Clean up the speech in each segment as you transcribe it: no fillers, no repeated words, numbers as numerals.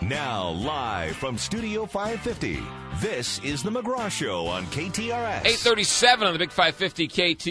Now, live from Studio 550, this is The McGraw Show on KTRS. 8:37 on the Big 550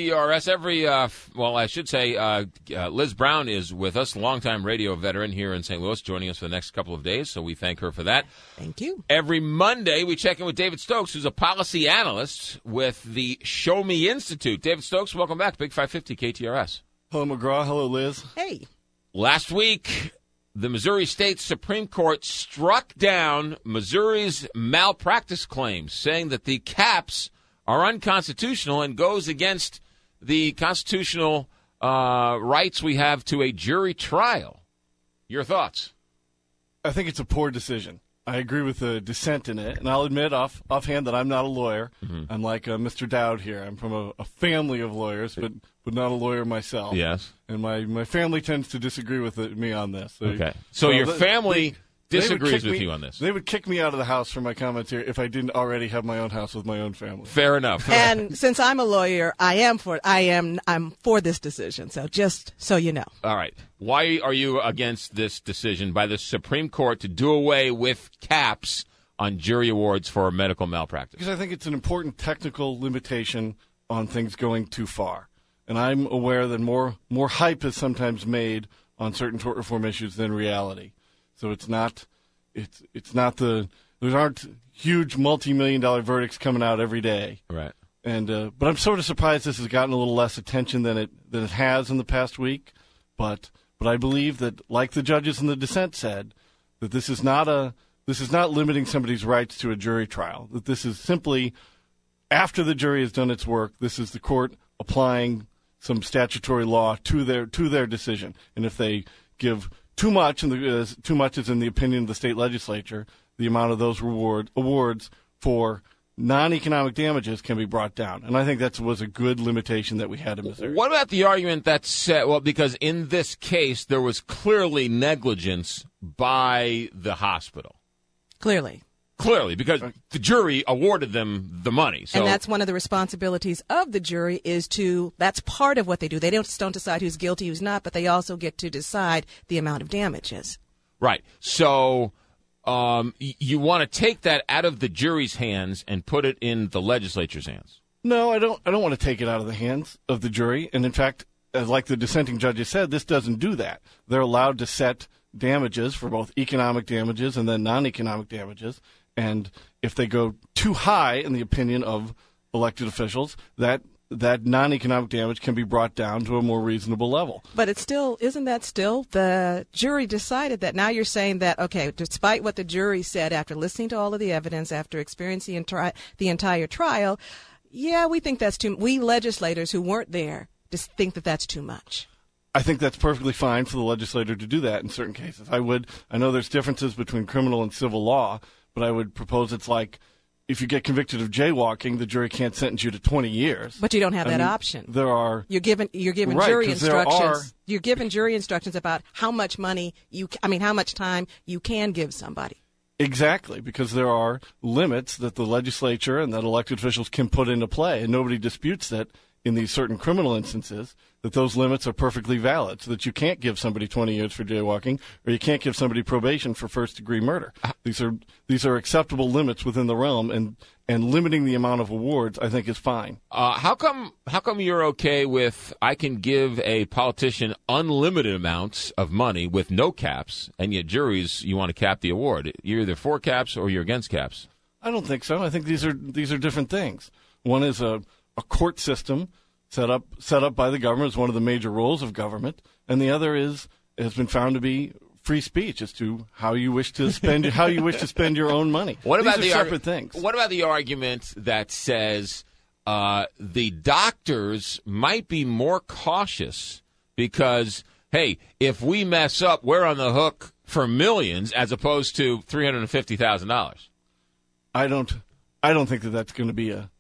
KTRS. Liz Brown is with us, longtime radio veteran here in St. Louis, joining us for the next couple of days, so we thank her for that. Thank you. Every Monday, we check in with David Stokes, who's a policy analyst with the Show Me Institute. David Stokes, welcome back to Big 550 KTRS. Hello, McGraw. Hello, Liz. Hey. Last week, the Missouri State Supreme Court struck down Missouri's malpractice claims, saying that the caps are unconstitutional and goes against the constitutional rights we have to a jury trial. Your thoughts? I think it's a poor decision. I agree with the dissent in it, and I'll admit offhand that I'm not a lawyer. Mm-hmm. I'm like Mr. Dowd here. I'm from a family of lawyers, but not a lawyer myself. Yes. And my family tends to disagree with me on this. Okay. So your family disagrees with you on this. They would kick me out of the house for my comments here if I didn't already have my own house with my own family. Fair enough. And since I'm a lawyer, I'm for this decision. So just so you know. All right. Why are you against this decision by the Supreme Court to do away with caps on jury awards for medical malpractice? Because I think it's an important technical limitation on things going too far. And I'm aware that more hype is sometimes made on certain tort reform issues than reality. So it's not there aren't huge multi-million-dollar verdicts coming out every day. Right. And but I'm sort of surprised this has gotten a little less attention than it has in the past week. But I believe that, like the judges in the dissent said, that this is not limiting somebody's rights to a jury trial. That this is simply, after the jury has done its work, this is the court applying some statutory law to their decision. And if they give too much, and too much is in the opinion of the state legislature, the amount of those awards for non-economic damages can be brought down. And I think that was a good limitation that we had in Missouri. What about the argument that said, well, because in this case there was clearly negligence by the hospital? Clearly, because the jury awarded them the money. So. And that's one of the responsibilities of the jury that's part of what they do. They don't decide who's guilty, who's not, but they also get to decide the amount of damages. Right. So you want to take that out of the jury's hands and put it in the legislature's hands? No, I don't want to take it out of the hands of the jury. And in fact, like the dissenting judges said, this doesn't do that. They're allowed to set damages for both economic damages and then non-economic damages. And if they go too high, in the opinion of elected officials, that non-economic damage can be brought down to a more reasonable level. But isn't that still the jury decided that? Now you're saying that, okay, despite what the jury said after listening to all of the evidence, after experiencing the entire trial, yeah, we think that's we legislators who weren't there just think that that's too much. I think that's perfectly fine for the legislator to do that in certain cases. I know there's differences between criminal and civil law, but I would propose it's like if you get convicted of jaywalking, the jury can't sentence you to 20 years. But you don't have that option. You're given right, jury instructions. You're given jury instructions about how much how much time you can give somebody. Exactly, because there are limits that the legislature and that elected officials can put into play, and nobody disputes that in these certain criminal instances, that those limits are perfectly valid, so that you can't give somebody 20 years for jaywalking, or you can't give somebody probation for first-degree murder. These are acceptable limits within the realm, and limiting the amount of awards, I think, is fine. How come you're okay with I can give a politician unlimited amounts of money with no caps, and yet juries you want to cap the award? You're either for caps or you're against caps. I don't think so. I think these are different things. One is a court system set up by the government as one of the major roles of government, and the other has been found to be free speech as to how you wish to spend your own money. What about These are separate things? What about the argument that says the doctors might be more cautious because, hey, if we mess up, we're on the hook for millions as opposed to $350,000? I don't think that that's going to be a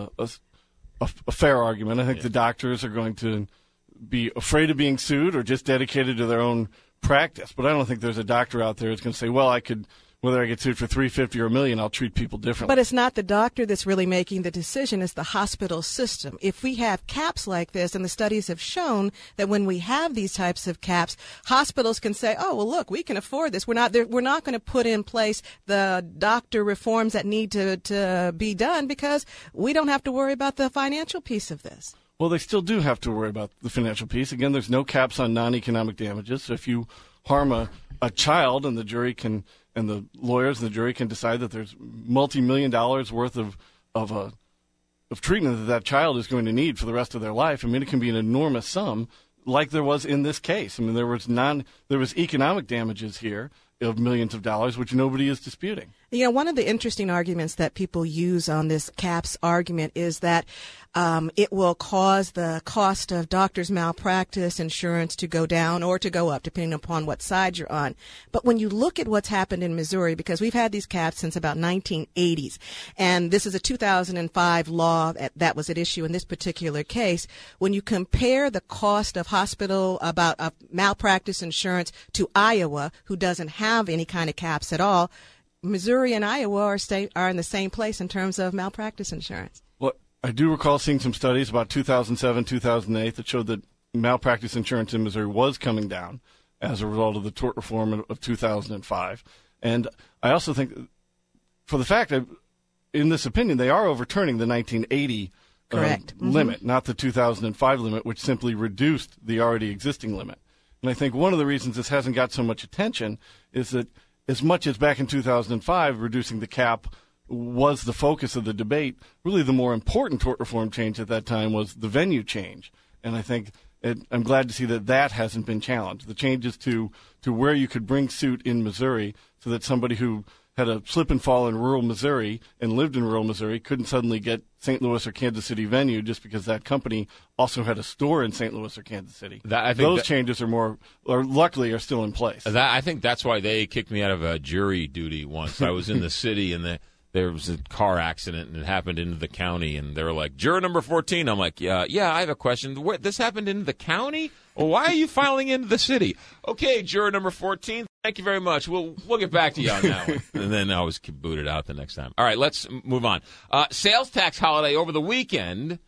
fair argument. I think the doctors are going to be afraid of being sued or just dedicated to their own practice. But I don't think there's a doctor out there who's going to say, well, I could whether I get sued for $350 or $1 million, I'll treat people differently. But it's not the doctor that's really making the decision. It's the hospital system. If we have caps like this, and the studies have shown that when we have these types of caps, hospitals can say, oh, well, look, we can afford this. We're not going to put in place the doctor reforms that need to be done because we don't have to worry about the financial piece of this. Well, they still do have to worry about the financial piece. Again, there's no caps on non-economic damages. So if you harm a child, and the jury can, and the lawyers and the jury can decide that there's multi-million dollars worth of treatment that child is going to need for the rest of their life. I mean, it can be an enormous sum, like there was in this case. I mean, there was economic damages here of millions of dollars, which nobody is disputing. You know, one of the interesting arguments that people use on this caps argument is that it will cause the cost of doctors' malpractice insurance to go down or to go up, depending upon what side you're on. But when you look at what's happened in Missouri, because we've had these caps since about 1980s, and this is a 2005 law that was at issue in this particular case, when you compare the cost of malpractice insurance to Iowa, who doesn't have any kind of caps at all, Missouri and Iowa are in the same place in terms of malpractice insurance. Well, I do recall seeing some studies about 2007, 2008 that showed that malpractice insurance in Missouri was coming down as a result of the tort reform of 2005. And I also think, for the fact that in this opinion, they are overturning the 1980 limit, not the 2005 limit, which simply reduced the already existing limit. And I think one of the reasons this hasn't got so much attention is that as much as back in 2005, reducing the cap was the focus of the debate, really the more important tort reform change at that time was the venue change. And I think I'm glad to see that hasn't been challenged. The changes to where you could bring suit in Missouri so that somebody who had a slip and fall in rural Missouri and lived in rural Missouri couldn't suddenly get St. Louis or Kansas City venue just because that company also had a store in St. Louis or Kansas City. Those changes luckily are still in place. I think that's why they kicked me out of jury duty once. I was in the city and there was a car accident and it happened in the county, and they were like, juror number 14. I'm like, yeah, I have a question. This happened in the county? Well, why are you filing into the city? Okay, juror number 14. Thank you very much. We'll get back to you on that one. And then I was booted out the next time. All right, let's move on. Sales tax holiday over the weekend,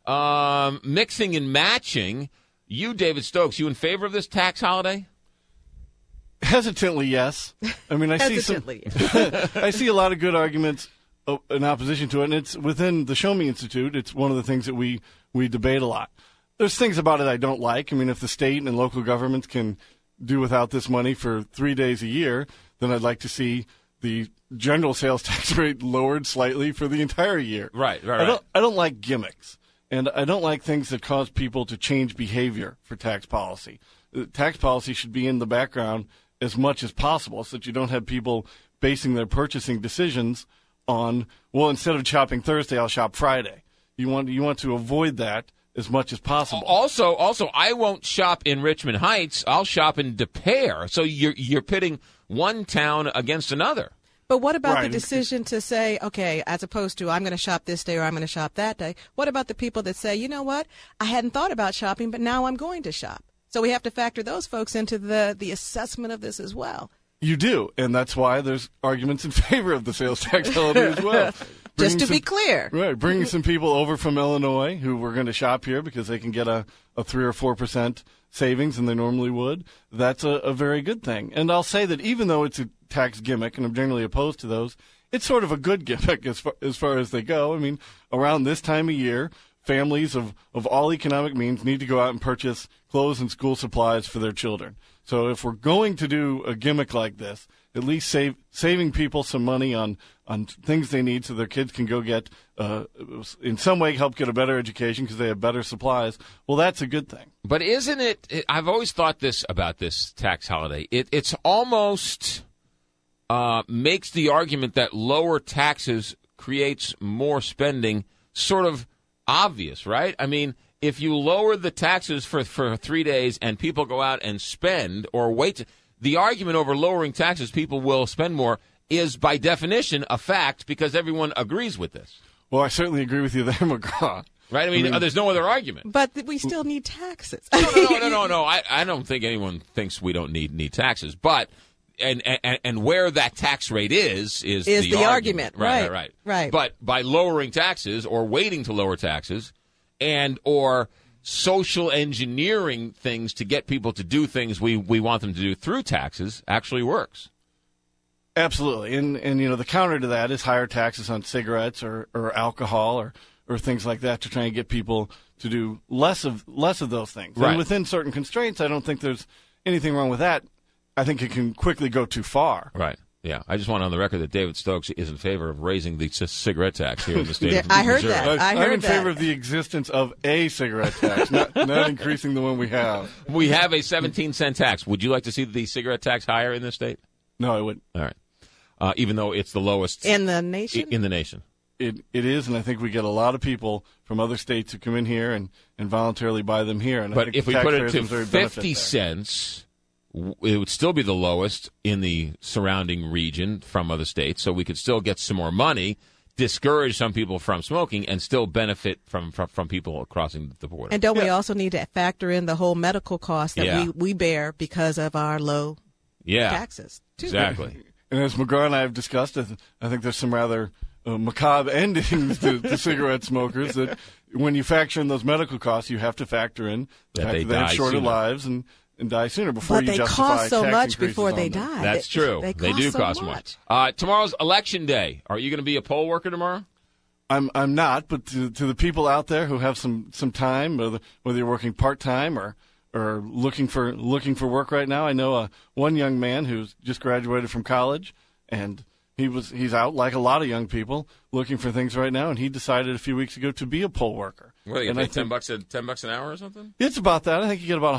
mixing and matching. You, David Stokes, you in favor of this tax holiday? Hesitantly, yes. I mean, I see a lot of good arguments in opposition to it, and it's within the Show Me Institute. It's one of the things that we debate a lot. There's things about it I don't like. I mean, if the state and local governments can do without this money for 3 days a year, then I'd like to see the general sales tax rate lowered slightly for the entire year. Right. I don't like gimmicks, and I don't like things that cause people to change behavior for tax policy. Tax policy should be in the background as much as possible so that you don't have people basing their purchasing decisions on, well, instead of shopping Thursday, I'll shop Friday. You want to avoid that as much as possible. Also, I won't shop in Richmond Heights. I'll shop in Des Peres. So you're pitting one town against another. But what about the decision to say, okay, as opposed to I'm going to shop this day or I'm going to shop that day, what about the people that say, you know what, I hadn't thought about shopping, but now I'm going to shop? So we have to factor those folks into the assessment of this as well. You do, and that's why there's arguments in favor of the sales tax holiday as well. Just to be clear. Right, bringing some people over from Illinois who were going to shop here because they can get a 3 or 4% savings than they normally would. That's a very good thing. And I'll say that even though it's a tax gimmick, and I'm generally opposed to those, it's sort of a good gimmick as far as they go. I mean, around this time of year, families of all economic means need to go out and purchase clothes and school supplies for their children. So if we're going to do a gimmick like this, at least saving people some money on things they need so their kids can go get, in some way, help get a better education because they have better supplies, well, that's a good thing. But isn't it I've always thought this about this tax holiday. It's almost makes the argument that lower taxes creates more spending sort of obvious, right? I mean, if you lower the taxes for 3 days and people go out and spend or wait, the argument over lowering taxes, people will spend more, is by definition a fact because everyone agrees with this. Well, I certainly agree with you there, McGraw. Right? I mean, there's no other argument. But we still need taxes. No. I don't think anyone thinks we don't need taxes. But and where that tax rate is the argument. Right. But by lowering taxes or waiting to lower taxes and or social engineering things to get people to do things we want them to do through taxes actually works. Absolutely. And the counter to that is higher taxes on cigarettes or alcohol or things like that to try and get people to do less of those things. Right. And within certain constraints, I don't think there's anything wrong with that. I think it can quickly go too far. Right. Yeah. I just want on the record that David Stokes is in favor of raising the cigarette tax here in the state of I heard Missouri. that. I'm in favor of the existence of a cigarette tax, not increasing the one we have. We have a 17-cent tax. Would you like to see the cigarette tax higher in this state? No, I wouldn't. All right. Even though it's the lowest in the nation? In the nation. It is, and I think we get a lot of people from other states who come in here and voluntarily buy them here. And but I think if we put it to 50 cents, it would still be the lowest in the surrounding region from other states, so we could still get some more money, discourage some people from smoking, and still benefit from people crossing the border. And don't we also need to factor in the whole medical cost that we bear because of our low taxes, too? Exactly. And as McGraw and I have discussed, I think there's some rather macabre endings to cigarette smokers that when you factor in those medical costs, you have to factor in the fact that they have shorter lives and die sooner before you justify cost so tax much increases before on they them. die. That's true. They do so cost much. Tomorrow's election day. Are you going to be a poll worker tomorrow? I'm not, but to the people out there who have some time, whether you're working part-time or looking for work right now, I know one young man who's just graduated from college, and he's out like a lot of young people looking for things right now, and he decided a few weeks ago to be a poll worker. Well, you pay $10 an hour or something? It's about that. I think you get about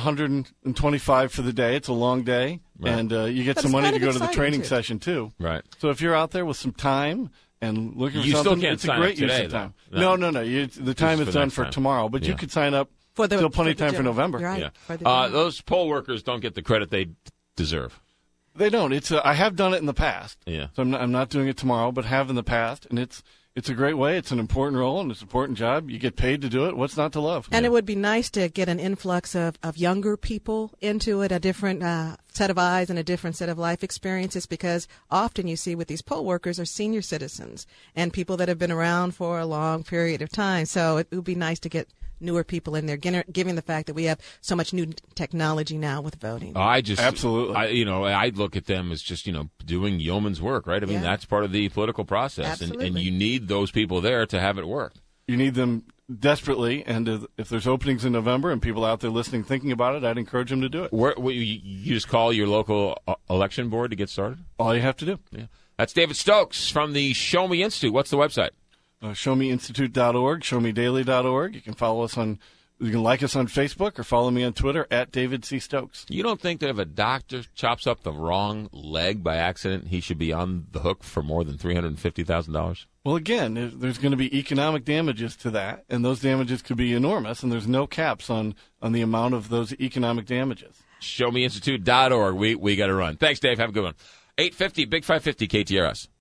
$125 for the day. It's a long day, right. And you get some money to go to the training session too. Right. So if you're out there with some time and looking for you something, still can't it's sign a great up today, use of time. No. The time is done for tomorrow, but you could sign up. Still plenty of time for November. Right. Yeah. Those poll workers don't get the credit they deserve. They don't. I have done it in the past. Yeah. So I'm not doing it tomorrow, but have in the past, and it's a great way. It's an important role and it's an important job. You get paid to do it. What's not to love? And it would be nice to get an influx of younger people into it, a different set of eyes and a different set of life experiences, because often you see with these poll workers are senior citizens and people that have been around for a long period of time. So it would be nice to get newer people in there, given the fact that we have so much new technology now with voting. Absolutely. I look at them as just, doing yeoman's work, right? I mean, that's part of the political process. And you need those people there to have it work. You need them desperately, and if there's openings in November and people out there listening thinking about it, I'd encourage them to do it. You just call your local election board to get started? All you have to do. Yeah. That's David Stokes from the Show Me Institute. What's the website? ShowMeInstitute.org, ShowMeDaily.org. You can follow us you can like us on Facebook or follow me on Twitter at David C. Stokes. You don't think that if a doctor chops up the wrong leg by accident, he should be on the hook for more than $350,000? Well, again, there's going to be economic damages to that, and those damages could be enormous, and there's no caps on the amount of those economic damages. ShowMeInstitute.org. We got to run. Thanks, Dave. Have a good one. 850, Big 550, KTRS.